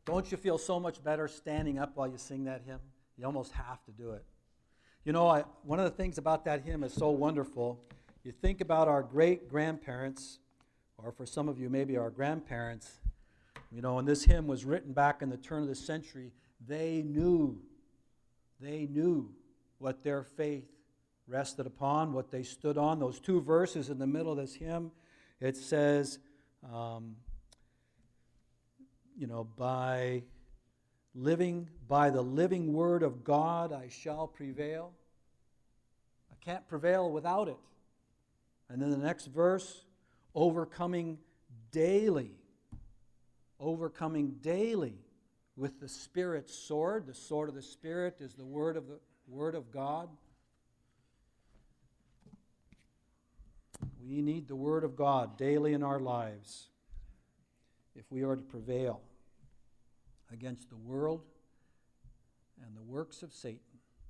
Don't you feel so much better standing up while you sing that hymn? You almost have to do it. One of the things about that hymn is so wonderful. You think about our great-grandparents, or for some of you, maybe our grandparents. And this hymn was written back in the turn of the century. They knew what their faith rested upon, what they stood on. Those two verses in the middle of this hymn, it says, by the living word of God I shall prevail. I can't prevail without it. And then the next verse, overcoming daily with the Spirit's sword. The sword of the Spirit is the word of God. We need the Word of God daily in our lives if we are to prevail against the world and the works of Satan.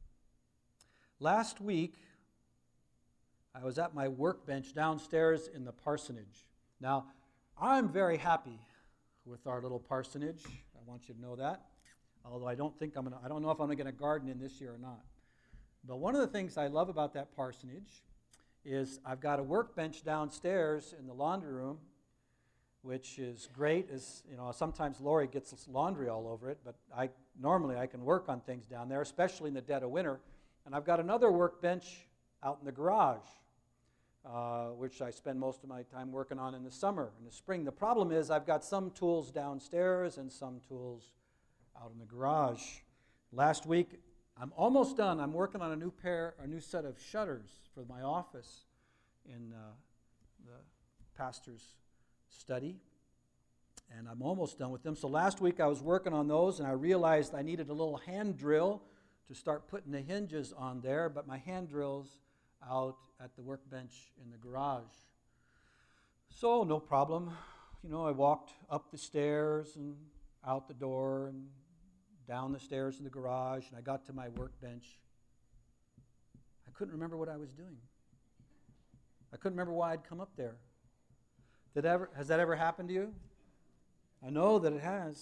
Last week, I was at my workbench downstairs in the parsonage. Now, I'm very happy with our little parsonage. I want you to know that. Although I don't know if I'm going to garden in this year or not. But one of the things I love about that parsonage is I've got a workbench downstairs in the laundry room, which is great. Sometimes Lori gets laundry all over it, but normally I can work on things down there, especially in the dead of winter. And I've got another workbench out in the garage, which I spend most of my time working on in the summer and the spring. The problem is I've got some tools downstairs and some tools out in the garage. Last week, I'm almost done. I'm working on a new set of shutters for my office in the pastor's study, and I'm almost done with them. So last week I was working on those, and I realized I needed a little hand drill to start putting the hinges on there, but my hand drill's out at the workbench in the garage. So no problem. I walked up the stairs and out the door and down the stairs in the garage, and I got to my workbench. I couldn't remember what I was doing. I couldn't remember why I'd come up there. Has that ever happened to you? I know that it has.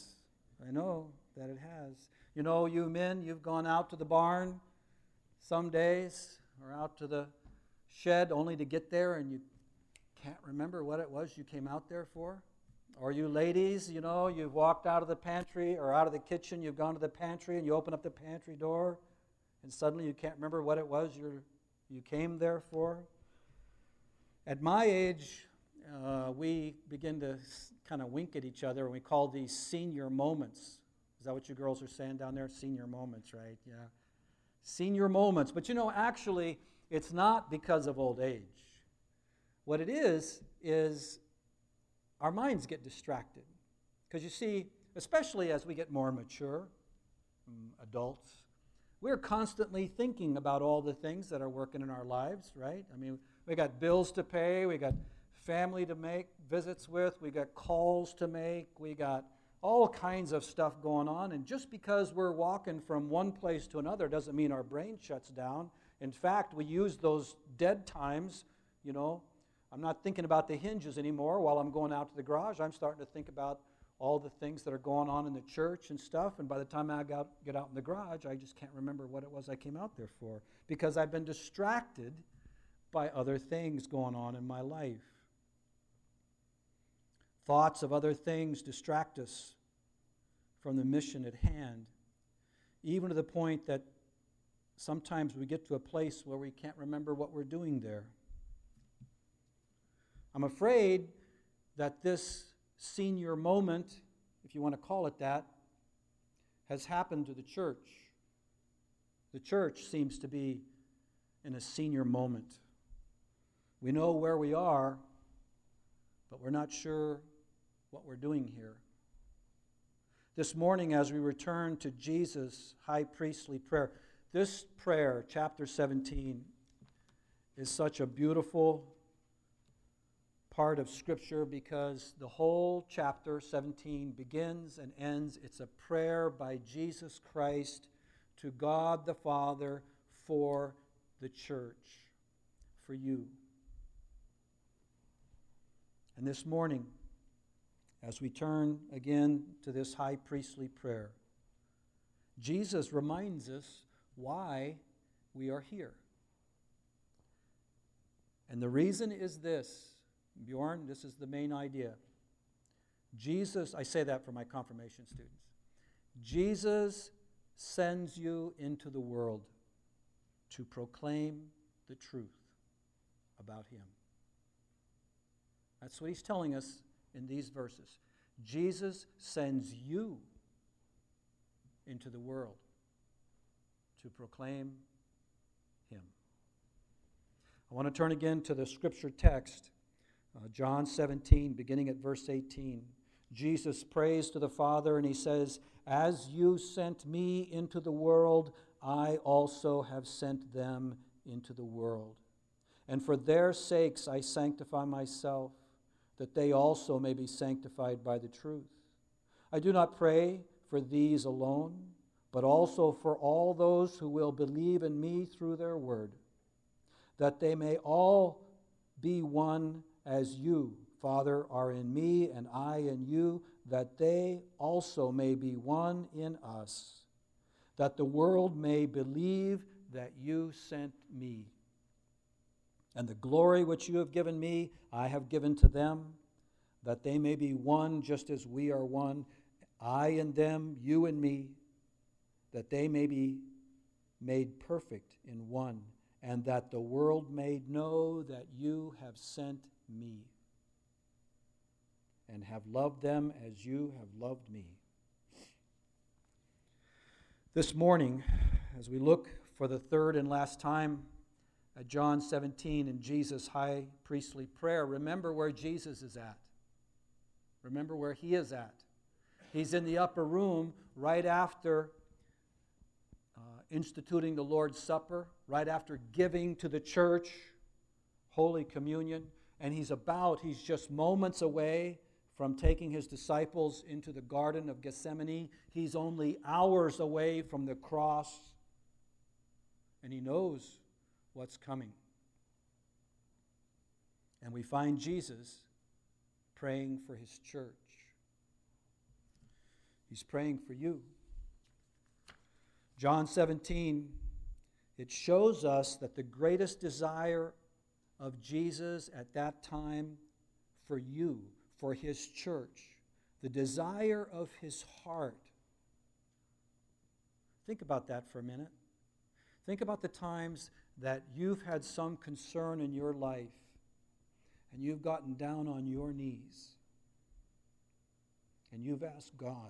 You men, you've gone out to the barn some days or out to the shed only to get there and you can't remember what it was you came out there for. Or you ladies, you've walked out of the pantry or out of the kitchen, you've gone to the pantry and you open up the pantry door and suddenly you can't remember what it was you came there for. At my age, we begin to kind of wink at each other and we call these senior moments. Is that what you girls are saying down there? Senior moments, right? Yeah. Senior moments. But actually, it's not because of old age. What it is our minds get distracted. Because you see, especially as we get more mature, adults, we're constantly thinking about all the things that are working in our lives, right? We got bills to pay, we got family to make visits with, we got calls to make, we got all kinds of stuff going on. And just because we're walking from one place to another doesn't mean our brain shuts down. In fact, we use those dead times, I'm not thinking about the hinges anymore while I'm going out to the garage. I'm starting to think about all the things that are going on in the church and stuff. And by the time I get out in the garage, I just can't remember what it was I came out there for because I've been distracted by other things going on in my life. Thoughts of other things distract us from the mission at hand, even to the point that sometimes we get to a place where we can't remember what we're doing there. I'm afraid that this senior moment, if you want to call it that, has happened to the church. The church seems to be in a senior moment. We know where we are, but we're not sure what we're doing here. This morning, as we return to Jesus' high priestly prayer, this prayer, chapter 17, is such a beautiful part of Scripture because the whole chapter 17 begins and ends. It's a prayer by Jesus Christ to God the Father for the church, for you. And this morning, as we turn again to this high priestly prayer, Jesus reminds us why we are here. And the reason is this. Bjorn, this is the main idea. Jesus, I say that for my confirmation students. Jesus sends you into the world to proclaim the truth about him. That's what he's telling us in these verses. Jesus sends you into the world to proclaim him. I want to turn again to the scripture text, John 17, beginning at verse 18. Jesus prays to the Father and he says, "As you sent me into the world, I also have sent them into the world. And for their sakes I sanctify myself, that they also may be sanctified by the truth. I do not pray for these alone, but also for all those who will believe in me through their word, that they may all be one as you, Father, are in me and I in you, that they also may be one in us, that the world may believe that you sent me. And the glory which you have given me, I have given to them, that they may be one just as we are one, I and them, you and me, that they may be made perfect in one, and that the world may know that you have sent me and have loved them as you have loved me." This morning, as we look for the third and last time at John 17 in Jesus' high priestly prayer, remember where Jesus is at. Remember where he is at. He's in the upper room right after instituting the Lord's Supper, right after giving to the church Holy Communion, and he's just moments away from taking his disciples into the Garden of Gethsemane. He's only hours away from the cross, and he knows what's coming. And we find Jesus praying for his church. He's praying for you. John 17, it shows us that the greatest desire of Jesus at that time for you, for his church, the desire of his heart. Think about that for a minute. Think about the times that you've had some concern in your life and you've gotten down on your knees and you've asked God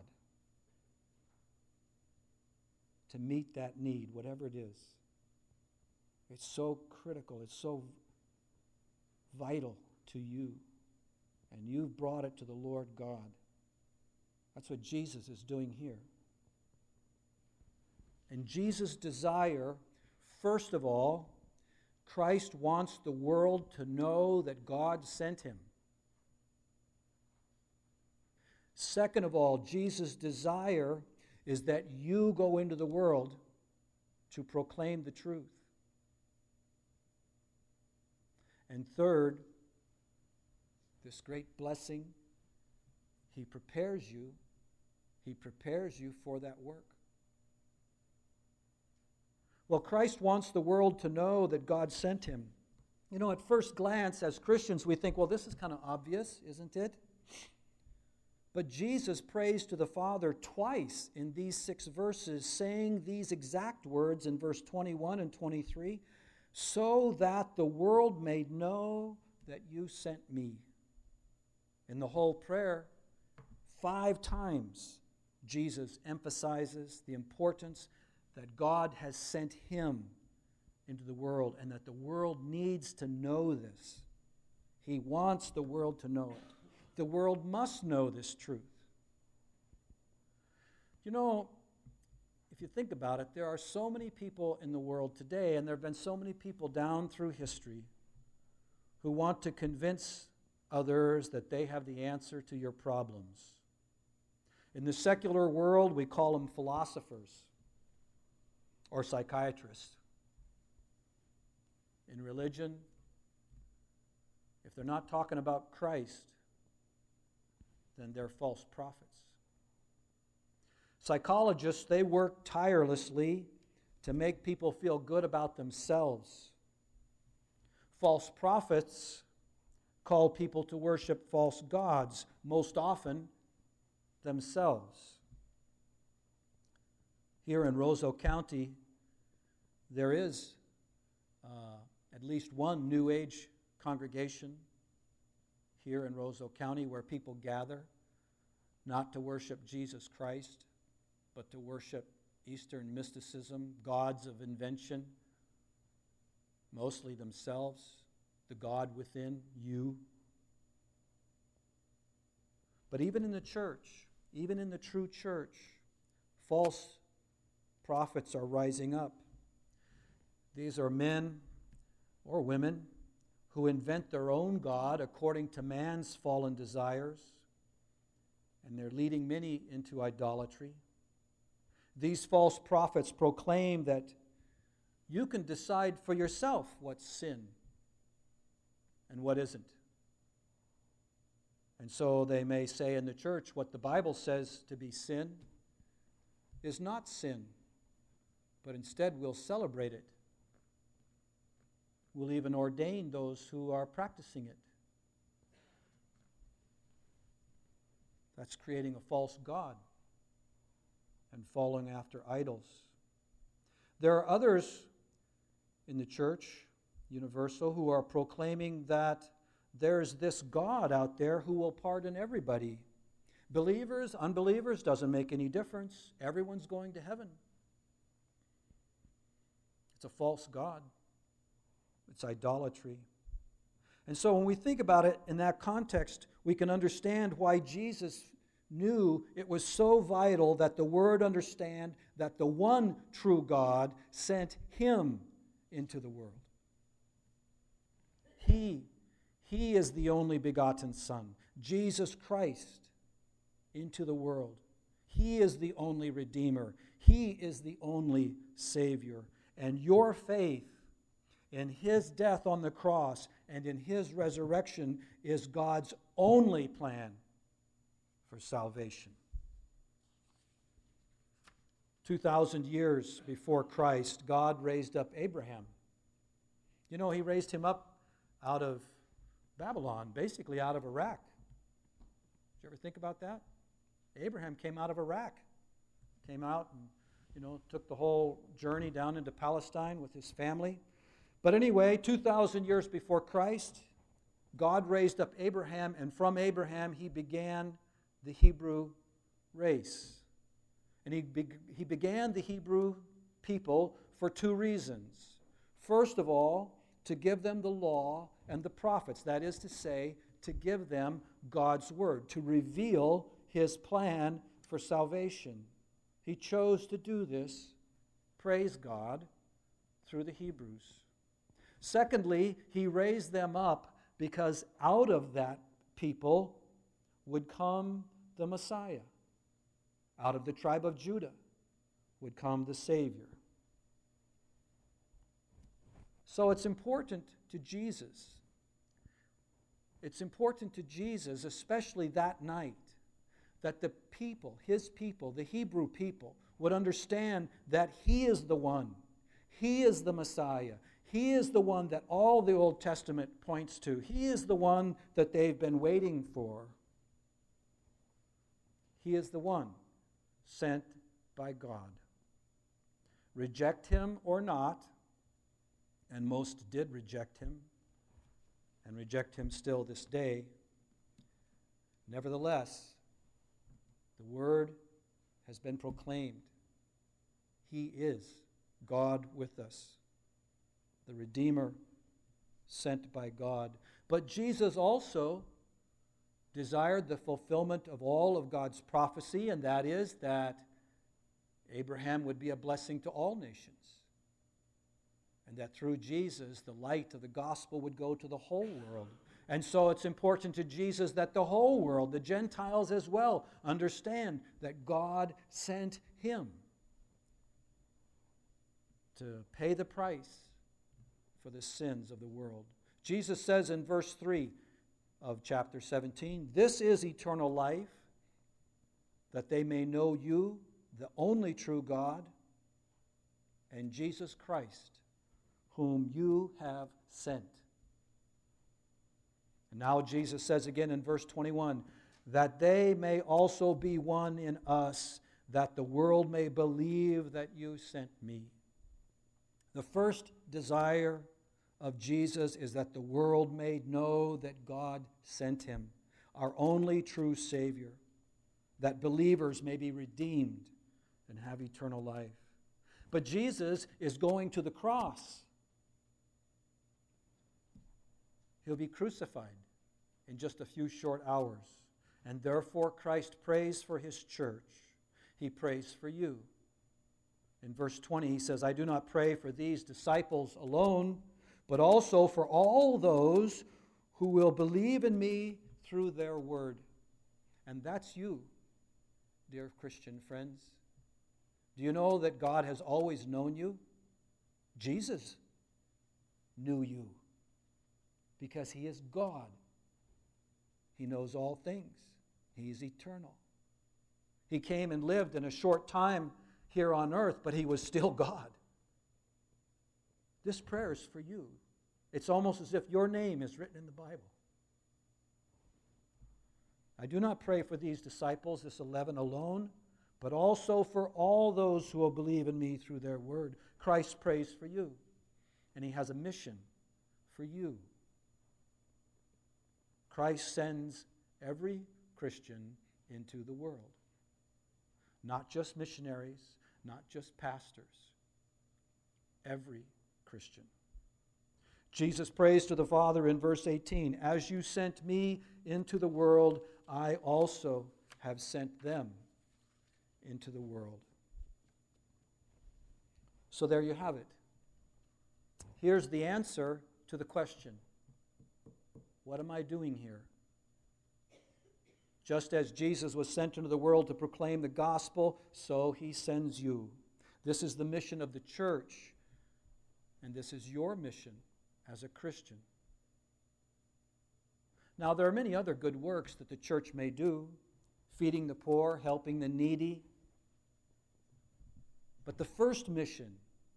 to meet that need, whatever it is. It's so critical, it's so vital to you, and you've brought it to the Lord God. That's what Jesus is doing here. And Jesus' desire, first of all, Christ wants the world to know that God sent him. Second of all, Jesus' desire is that you go into the world to proclaim the truth. And third, this great blessing, he prepares you for that work. Well, Christ wants the world to know that God sent him. You know, at first glance, as Christians, we think, well, this is kind of obvious, isn't it? But Jesus prays to the Father twice in these 6 verses, saying these exact words in verse 21 and 23, "So that the world may know that you sent me." In the whole prayer, 5 times, Jesus emphasizes the importance that God has sent him into the world and that the world needs to know this. He wants the world to know it. The world must know this truth. You know, if you think about it, there are so many people in the world today, and there have been so many people down through history who want to convince others that they have the answer to your problems. In the secular world, we call them philosophers or psychiatrists. In religion, if they're not talking about Christ, than their false prophets. Psychologists, they work tirelessly to make people feel good about themselves. False prophets call people to worship false gods, most often themselves. Here in Roseau County, there is at least one New Age congregation here in Roseau County where people gather not to worship Jesus Christ, but to worship Eastern mysticism, gods of invention, mostly themselves, the God within you. But even in the church, even in the true church, false prophets are rising up. These are men or women who invent their own God according to man's fallen desires, and they're leading many into idolatry. These false prophets proclaim that you can decide for yourself what's sin and what isn't. And so they may say in the church what the Bible says to be sin is not sin, but instead we'll celebrate it. We'll even ordain those who are practicing it. That's creating a false god and following after idols. There are others in the church, universal, who are proclaiming that there's this God out there who will pardon everybody. Believers, unbelievers, doesn't make any difference. Everyone's going to heaven. It's a false god. It's idolatry. And so when we think about it in that context, we can understand why Jesus knew it was so vital that the Word understand that the one true God sent Him into the world. He is the only begotten Son, Jesus Christ, into the world. He is the only Redeemer. He is the only Savior. And your faith in His death on the cross and in His resurrection is God's only plan for salvation. 2,000 years before Christ, God raised up Abraham. You know, He raised him up out of Babylon, basically out of Iraq. Did you ever think about that? Abraham came out of Iraq. Came out and, took the whole journey down into Palestine with his family. But anyway, 2,000 years before Christ, God raised up Abraham, and from Abraham He began the Hebrew race. And he began the Hebrew people for two reasons. First of all, to give them the law and the prophets. That is to say, to give them God's word, to reveal His plan for salvation. He chose to do this, praise God, through the Hebrews. Secondly, He raised them up because out of that people would come the Messiah. Out of the tribe of Judah would come the Savior. So it's important to Jesus. It's important to Jesus, especially that night, that the people, His people, the Hebrew people, would understand that He is the one. He is the Messiah. He is the one that all the Old Testament points to. He is the one that they've been waiting for. He is the one sent by God. Reject Him or not, and most did reject Him, and reject Him still this day. Nevertheless, the Word has been proclaimed. He is God with us, the Redeemer sent by God. But Jesus also desired the fulfillment of all of God's prophecy, and that is that Abraham would be a blessing to all nations, and that through Jesus, the light of the gospel would go to the whole world. And so it's important to Jesus that the whole world, the Gentiles as well, understand that God sent Him to pay the price for the sins of the world. Jesus says in verse 3, of chapter 17. This is eternal life, that they may know you, the only true God, and Jesus Christ, whom you have sent. And now Jesus says again in verse 21, that they may also be one in us, that the world may believe that you sent me. The first desire of Jesus is that the world may know that God sent him, our only true Savior, that believers may be redeemed and have eternal life. But Jesus is going to the cross. He'll be crucified in just a few short hours. And therefore Christ prays for his church. He prays for you. In verse 20 he says, I do not pray for these disciples alone, but also for all those who will believe in me through their word. And that's you, dear Christian friends. Do you know that God has always known you? Jesus knew you because he is God. He knows all things. He is eternal. He came and lived in a short time here on earth, but he was still God. This prayer is for you. It's almost as if your name is written in the Bible. I do not pray for these disciples, this 11 alone, but also for all those who will believe in me through their word. Christ prays for you, and he has a mission for you. Christ sends every Christian into the world. Not just missionaries, not just pastors. Every Christian. Jesus prays to the Father in verse 18, as you sent me into the world, I also have sent them into the world. So there you have it. Here's the answer to the question, what am I doing here? Just as Jesus was sent into the world to proclaim the gospel, so he sends you. This is the mission of the church, and this is your mission as a Christian. Now, there are many other good works that the church may do, feeding the poor, helping the needy. But the first mission,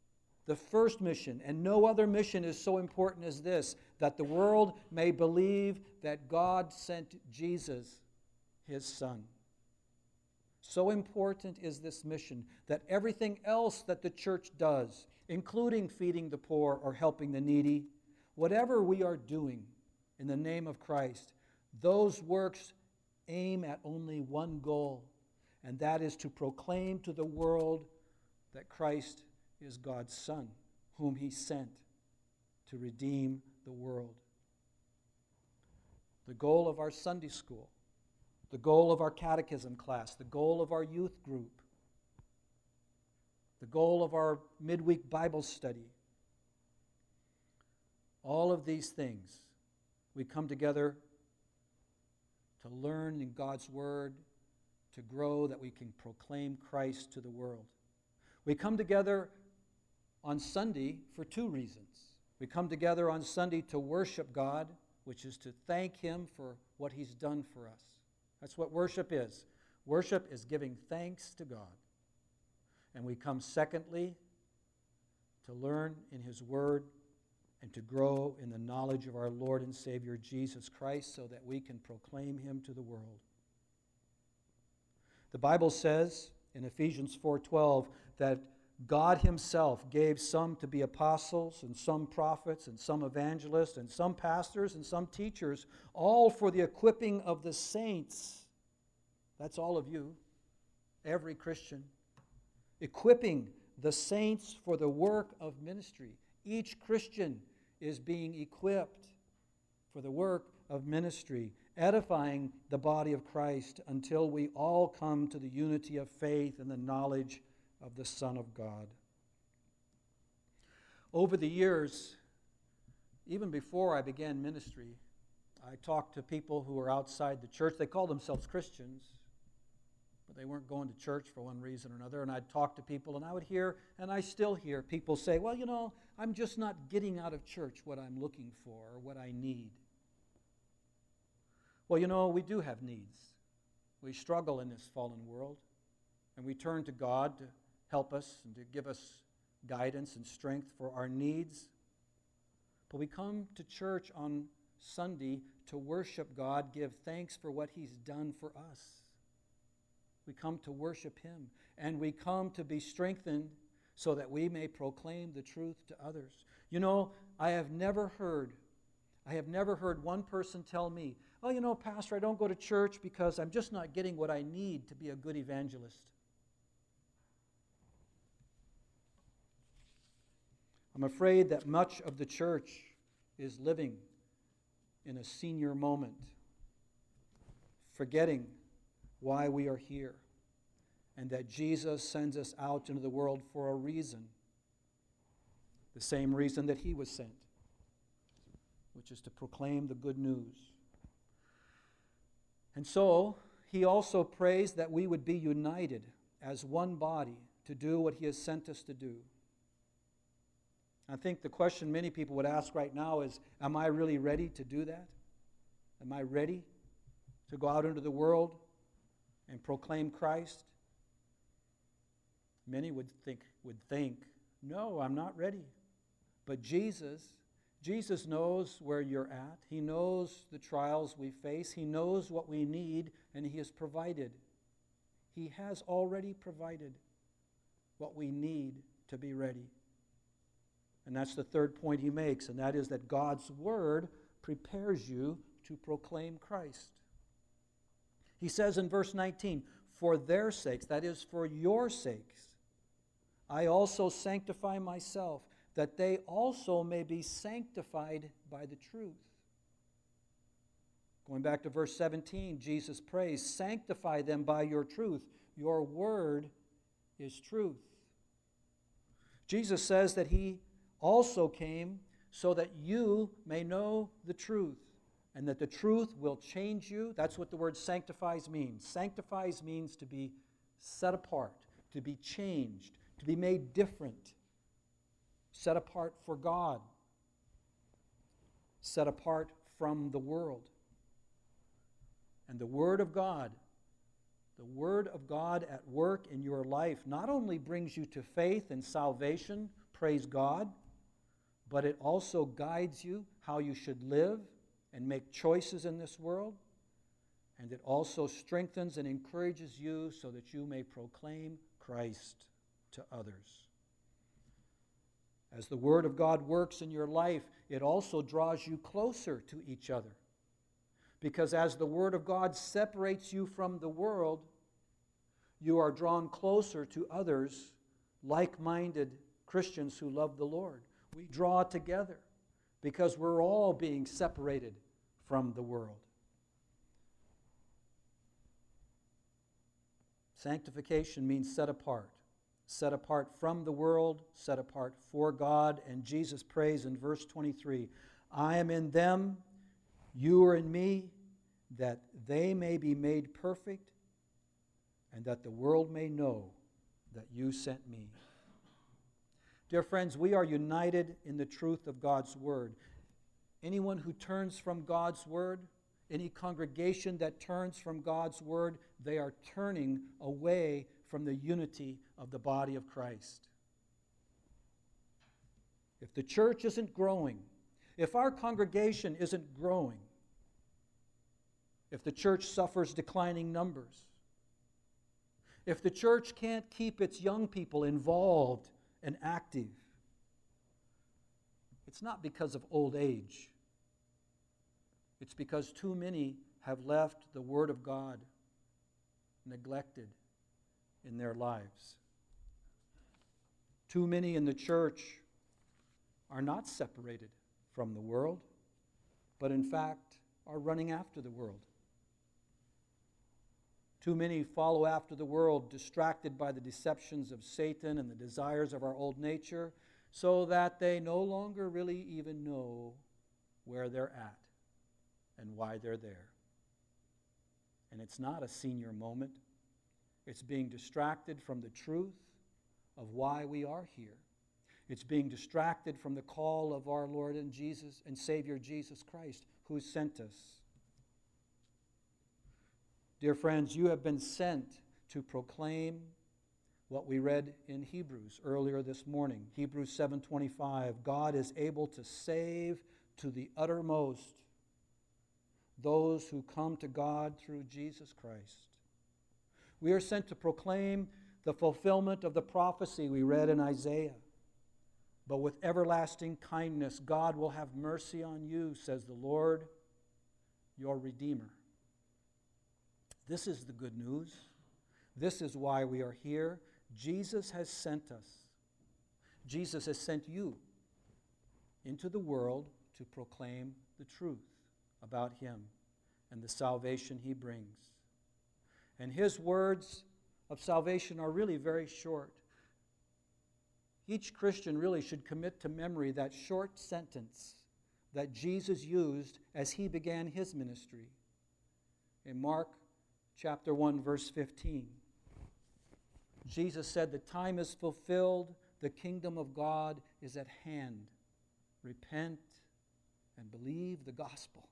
and no other mission is so important as this, that the world may believe that God sent Jesus, his Son. So important is this mission that everything else that the church does, including feeding the poor or helping the needy, whatever we are doing in the name of Christ, those works aim at only one goal, and that is to proclaim to the world that Christ is God's Son, whom he sent to redeem the world. The goal of our Sunday school, the goal of our catechism class, the goal of our youth group, the goal of our midweek Bible study, all of these things, we come together to learn in God's Word, to grow, that we can proclaim Christ to the world. We come together on Sunday for two reasons. We come together on Sunday to worship God, which is to thank him for what he's done for us. That's what worship is. Worship is giving thanks to God. And we come secondly to learn in his word and to grow in the knowledge of our Lord and Savior Jesus Christ so that we can proclaim him to the world. The Bible says in Ephesians 4:12 that God himself gave some to be apostles and some prophets and some evangelists and some pastors and some teachers, all for the equipping of the saints. That's all of you, every Christian. Equipping the saints for the work of ministry. Each Christian is being equipped for the work of ministry, edifying the body of Christ until we all come to the unity of faith and the knowledge of the Son of God. Over the years, even before I began ministry, I talked to people who were outside the church. They called themselves Christians, but they weren't going to church for one reason or another. And I'd talk to people, and I would hear, and I still hear, people say, well, you know, I'm just not getting out of church what I'm looking for or what I need. Well, we do have needs. We struggle in this fallen world, and we turn to God to help us and to give us guidance and strength for our needs. But we come to church on Sunday to worship God, give thanks for what He's done for us. We come to worship Him, and we come to be strengthened so that we may proclaim the truth to others. I have never heard one person tell me, "Oh, Pastor, I don't go to church because I'm just not getting what I need to be a good evangelist." I'm afraid that much of the church is living in a senior moment, forgetting why we are here, and that Jesus sends us out into the world for a reason, the same reason that He was sent, which is to proclaim the good news. And so, He also prays that we would be united as one body to do what He has sent us to do. I think the question many people would ask right now is, am I really ready to do that? Am I ready to go out into the world and proclaim Christ? Many would think, no, I'm not ready. But Jesus knows where you're at. He knows the trials we face. He knows what we need, and He has provided. He has already provided what we need to be ready. And that's the third point he makes, and that is that God's Word prepares you to proclaim Christ. He says in verse 19, "For their sakes," that is, for your sakes, "I also sanctify myself, that they also may be sanctified by the truth." Going back to verse 17, Jesus prays, "Sanctify them by your truth. Your word is truth." Jesus says that He also came so that you may know the truth, and that the truth will change you. That's what the word sanctifies means. Sanctifies means to be set apart, to be changed, to be made different, set apart for God, set apart from the world. And the Word of God at work in your life not only brings you to faith and salvation, praise God, but it also guides you how you should live and make choices in this world. And it also strengthens and encourages you so that you may proclaim Christ to others. As the Word of God works in your life, it also draws you closer to each other. Because as the Word of God separates you from the world, you are drawn closer to others, like-minded Christians who love the Lord. We draw together because we're all being separated from the world. Sanctification means set apart from the world, set apart for God. And Jesus prays in verse 23, "I am in them, you are in me, that they may be made perfect, and that the world may know that you sent me." Dear friends, we are united in the truth of God's Word. Anyone who turns from God's Word, any congregation that turns from God's Word, they are turning away from the unity of the body of Christ. If the church isn't growing, if our congregation isn't growing, if the church suffers declining numbers, if the church can't keep its young people involved and active, it's not because of old age. It's because too many have left the Word of God neglected in their lives. Too many in the church are not separated from the world, but in fact are running after the world. Too many follow after the world, distracted by the deceptions of Satan and the desires of our old nature, so that they no longer really even know where they're at and why they're there. And it's not a senior moment. It's being distracted from the truth of why we are here. It's being distracted from the call of our Lord and Savior Jesus Christ, who sent us. Dear friends, you have been sent to proclaim what we read in Hebrews earlier this morning. Hebrews 7:25, God is able to save to the uttermost those who come to God through Jesus Christ. We are sent to proclaim the fulfillment of the prophecy we read in Isaiah. But with everlasting kindness, God will have mercy on you, says the Lord, your Redeemer. This is the good news. This is why we are here. Jesus has sent us. Jesus has sent you into the world to proclaim the truth about him and the salvation he brings. And his words of salvation are really very short. Each Christian really should commit to memory that short sentence that Jesus used as he began his ministry. In Mark chapter 1, verse 15, Jesus said, "The time is fulfilled, the kingdom of God is at hand. Repent and believe the gospel."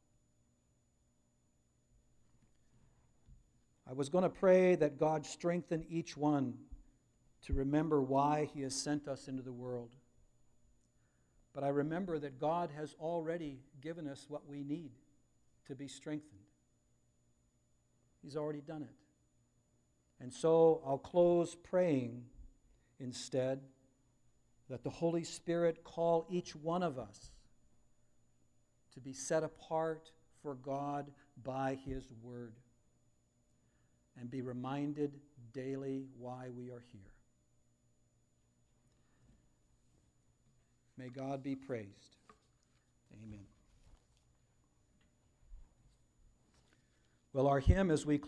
I was going to pray that God strengthen each one to remember why he has sent us into the world. But I remember that God has already given us what we need to be strengthened. He's already done it. And so I'll close praying instead that the Holy Spirit call each one of us to be set apart for God by his word and be reminded daily why we are here. May God be praised. Amen. Well, our hymn as we